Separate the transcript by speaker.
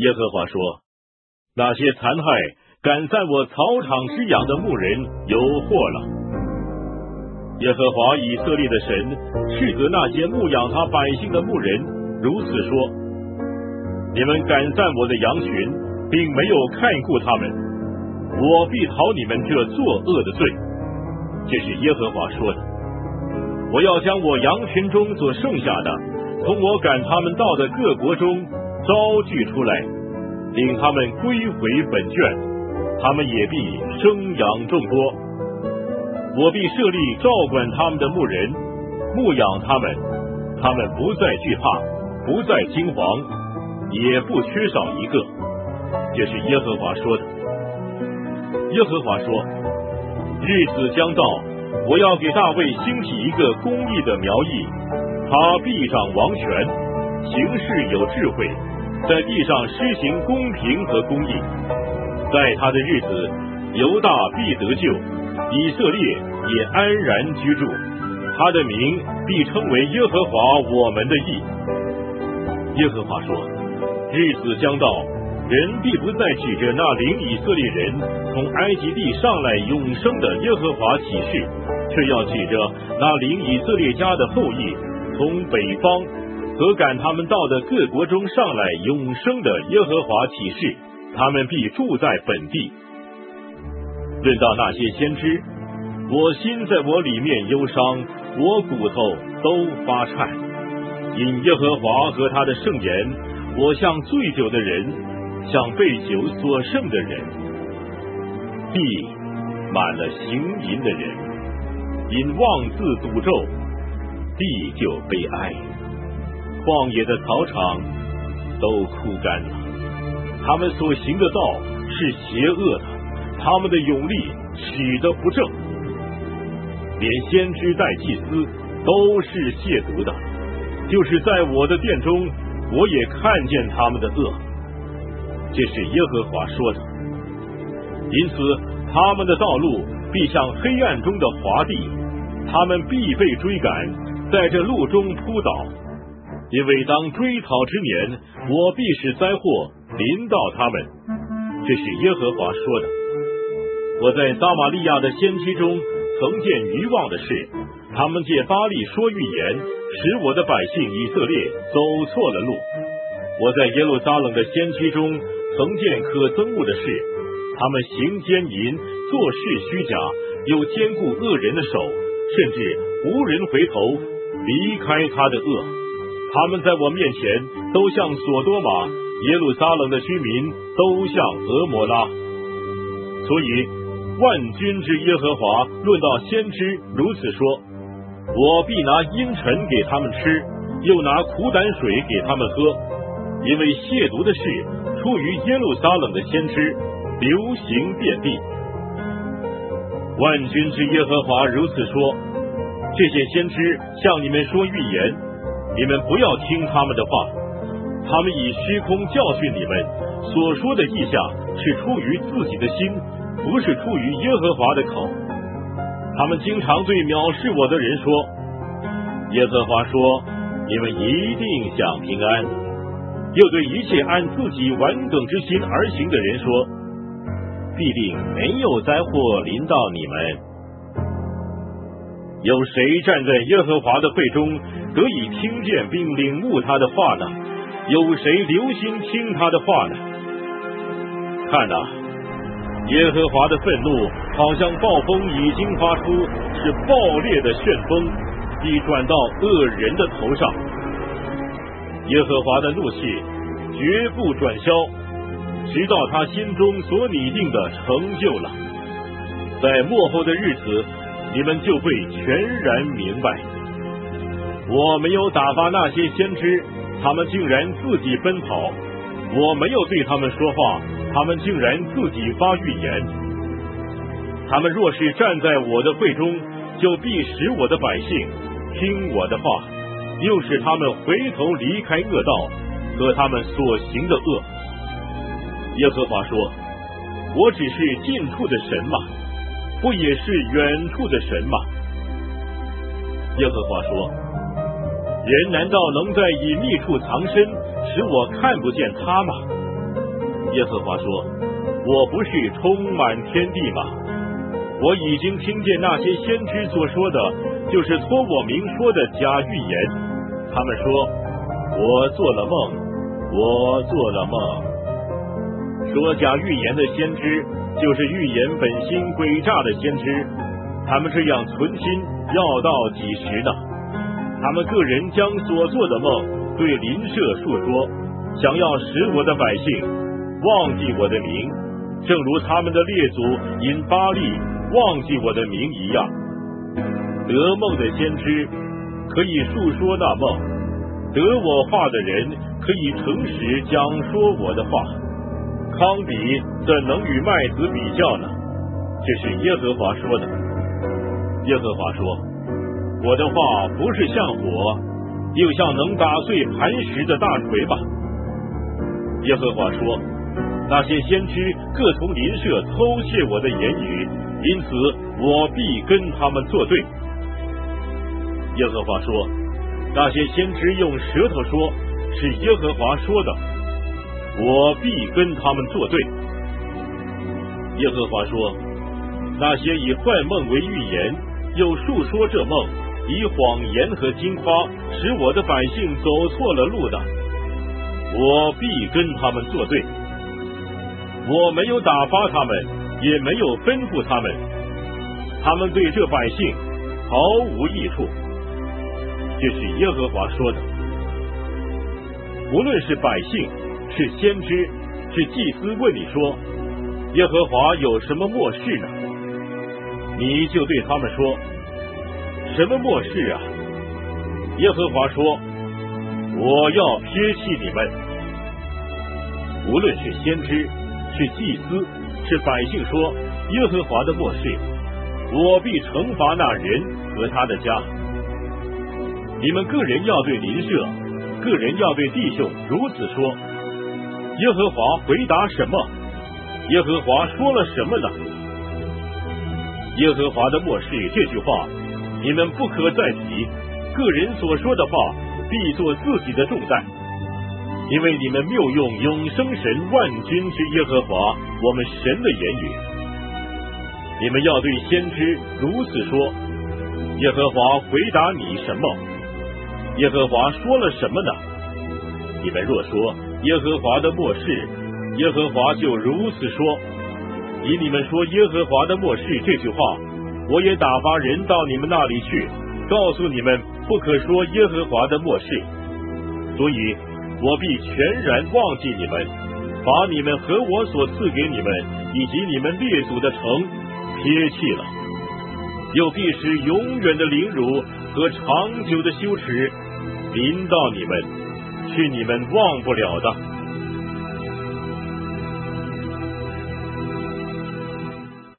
Speaker 1: 耶和华说：那些残害赶散我草场之羊的牧人有祸了。耶和华以色列的神斥责那些牧养他百姓的牧人，如此说：你们赶散我的羊群，并没有看顾他们，我必讨你们这作恶的罪。这是耶和华说的。我要将我羊群中所剩下的，从我赶他们到的各国中招聚出来，领他们归回本卷，他们也必生养众多。我必设立照管他们的牧人，牧养他们，他们不再惧怕，不再惊惶，也不缺少一个。这是耶和华说的。耶和华说：日子将到，我要给大卫兴起一个公义的苗裔，他必掌王权，行事有智慧，在地上施行公平和公义。在他的日子，犹大必得救，以色列也安然居住，他的名必称为耶和华我们的义。耶和华说：日子将到，人必不再指着那领以色列人从埃及地上来永生的耶和华起誓，却要指着那领以色列家的后裔从北方和赶他们到的各国中上来永生的耶和华起誓，他们必住在本地。论到那些先知，我心在我里面忧伤，我骨头都发颤，因耶和华和他的圣言，我像醉酒的人，像被酒所胜的人。地满了行淫的人，因妄自诅咒，地就悲哀。旷野的草场都枯干了，他们所行的道是邪恶的，他们的勇力使得不正，连先知带祭司都是亵渎的，就是在我的殿中，我也看见他们的恶。这是耶和华说的。因此他们的道路必像黑暗中的滑地，他们必被追赶，在这路中扑倒。因为当追讨之年，我必使灾祸临到他们。这是耶和华说的。我在撒玛利亚的先知中曾见愚妄的事，他们借巴力说预言，使我的百姓以色列走错了路。我在耶路撒冷的先知中曾见可憎恶的事，他们行奸淫，做事虚假，又兼顾恶人的手，甚至无人回头离开他的恶。他们在我面前都像索多玛，耶路撒冷的居民都像俄摩拉。所以万军之耶和华论到先知如此说：我必拿阴沉给他们吃，又拿苦胆水给他们喝，因为亵渎的事出于耶路撒冷的先知，流行遍地。万军之耶和华如此说：这些先知向你们说预言，你们不要听他们的话，他们以虚空教训你们，所说的意象是出于自己的心，不是出于耶和华的口。他们经常对藐视我的人说：耶和华说，你们一定享平安。又对一切按自己完梗之心而行的人说：必定没有灾祸临到你们。有谁站在耶和华的会中，得以听见并领悟他的话呢？有谁留心听他的话呢？看哪，耶和华的愤怒好像暴风已经发出，是暴烈的旋风，必转到恶人的头上。耶和华的怒气绝不转消，直到他心中所拟定的成就了。在末后的日子，你们就会全然明白。我没有打发那些先知，他们竟然自己奔跑；我没有对他们说话，他们竟然自己发预言。他们若是站在我的会中，就必使我的百姓听我的话，又使他们回头离开恶道和他们所行的恶。耶和华说：我只是近处的神吗？不也是远处的神吗？耶和华说：人难道能在隐秘处藏身，使我看不见他吗？ 耶和华说，我不是充满天地吗？我已经听见那些先知所说的，就是托我名说的假预言。他们说，我做了梦，我做了梦。说假预言的先知，就是预言本心诡诈的先知。他们这样存心，要到几时呢？他们个人将所做的梦对邻舍述说，想要使我的百姓忘记我的名，正如他们的列祖因巴力忘记我的名一样。得梦的先知可以述说那梦，得我话的人可以诚实讲说我的话。糠秕怎能与麦子比较呢？这是耶和华说的。耶和华说，我的话不是像火，又像能打碎磐石的大锤吧。耶和华说，那些先知各从邻舍偷窃我的言语，因此我必跟他们作对。耶和华说，那些先知用舌头说是耶和华说的，我必跟他们作对。耶和华说，那些以坏梦为预言，又述说这梦，以谎言和金夸使我的百姓走错了路的，我必跟他们作对。我没有打发他们，也没有吩咐他们，他们对这百姓毫无益处。这是耶和华说的。无论是百姓，是先知，是祭司问你说，耶和华有什么末世呢？你就对他们说，什么末世啊？耶和华说，我要撇弃你们。无论是先知，是祭司，是百姓说耶和华的末世，我必惩罚那人和他的家。你们个人要对邻舍，个人要对弟兄如此说。耶和华回答什么？耶和华说了什么呢？耶和华的末世这句话，你们不可再提，个人所说的话必做自己的重担，因为你们谬用永生神万军之耶和华我们神的言语。你们要对先知如此说，耶和华回答你什么？耶和华说了什么呢？你们若说耶和华的末世，耶和华就如此说。以你们说耶和华的末世这句话，我也打发人到你们那里去，告诉你们不可说耶和华的末世。所以我必全然忘记你们，把你们和我所赐给你们以及你们列祖的城撇弃了，又必使永远的凌辱和长久的羞耻临到你们，是你们忘不了的。